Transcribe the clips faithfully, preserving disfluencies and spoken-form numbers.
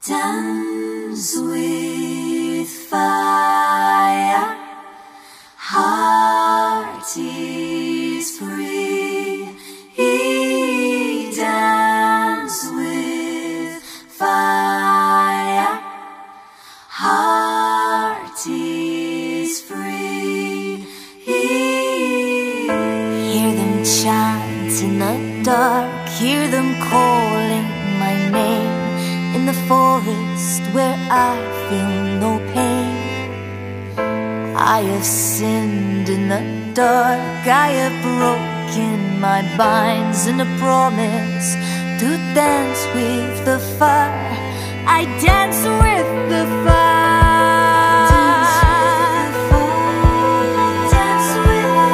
Dance with fire, heart is free. Dance with fire, heart is free. Hear them chant in the dark, hear them calling my name. In the forest where I feel no pain, I have sinned in the dark, I have broken my binds in a promise to dance with the fire. I dance with the fire. Dance with the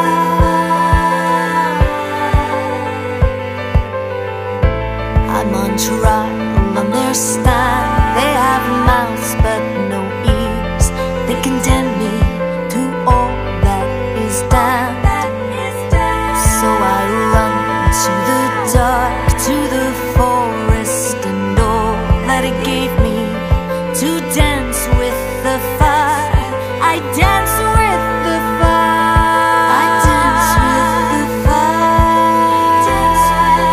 fire. I'm on trial on their stand. They have mouths but no ears. They condemn me to all that is damned. So I run to the dark, to the forest, and all that it gave me to dance with the fire. I dance with the fire. I dance with the fire. Dance with the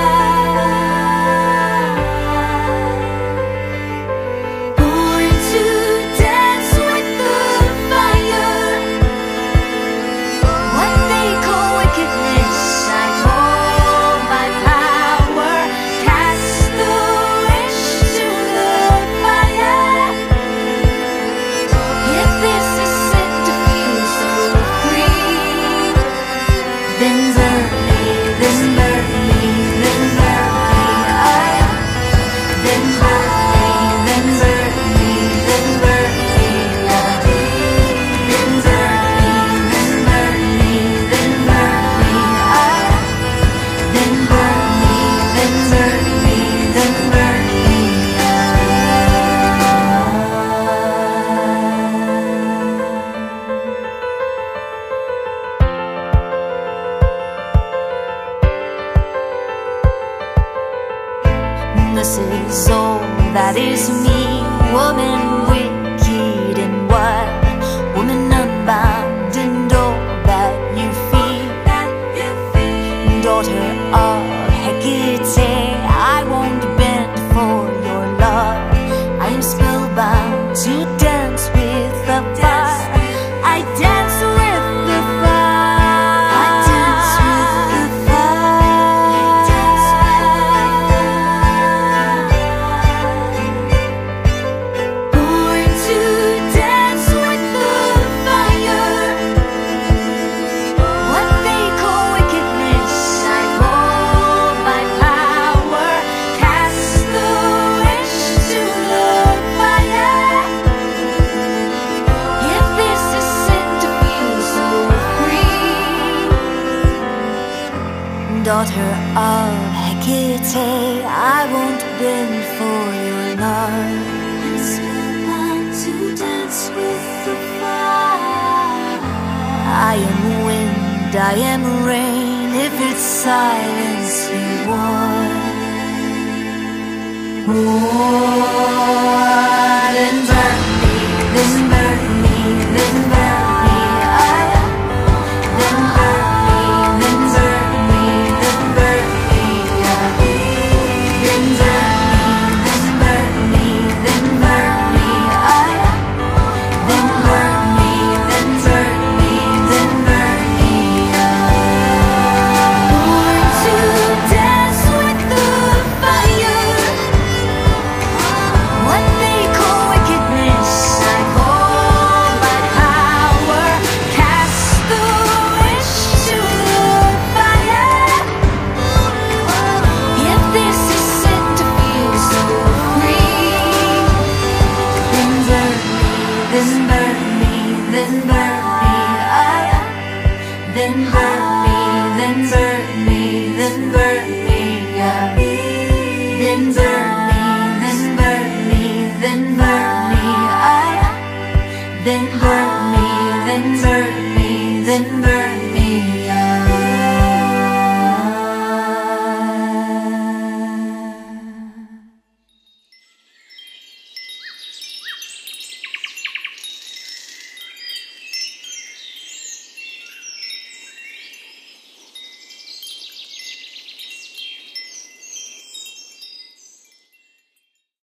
fire. Born to dance with the fire. What they call wickedness, I call my power. Cast the wish to the fire. If this is set to feel so free, then burn me, then burn me, then burn me. I, then burn me, then burn me, then burn me. Then burn me, then burn me, then burn me. I, then burn me, then burn me, then burn me. This is all that is me, woman wicked and wild, woman unbound and all that you feel. Daughter of Hecate, I won't bend for your love. I am spellbound to dance with the fire. I dance with the fire. I dance with the fire. Dance with the fire. Born to dance with the fire. What they call wickedness, I call my power. Cast the wish to the fire. If this is set to feel so free, daughter of Hecate, I won't bend for your love. I'm spellbound to dance with the fire. I am wind, I am rain. If it's silence you want, oh, then burn me, then burn me, then burn me. I, then burn me, then burn me, then burn me. Then burn me, then burn me, then burn me. I, then burn me, then burn me, then burn me. Born to dance with the fire. What they call wickedness, I call my power. Cast the wish to the fire. If this is set to feel so free, then burn me, then burn me, then burn me. I, then burn me, then burn me, then burn me. Then burn me, then burn me, then burn me. I, then burn me, then burn me, then burn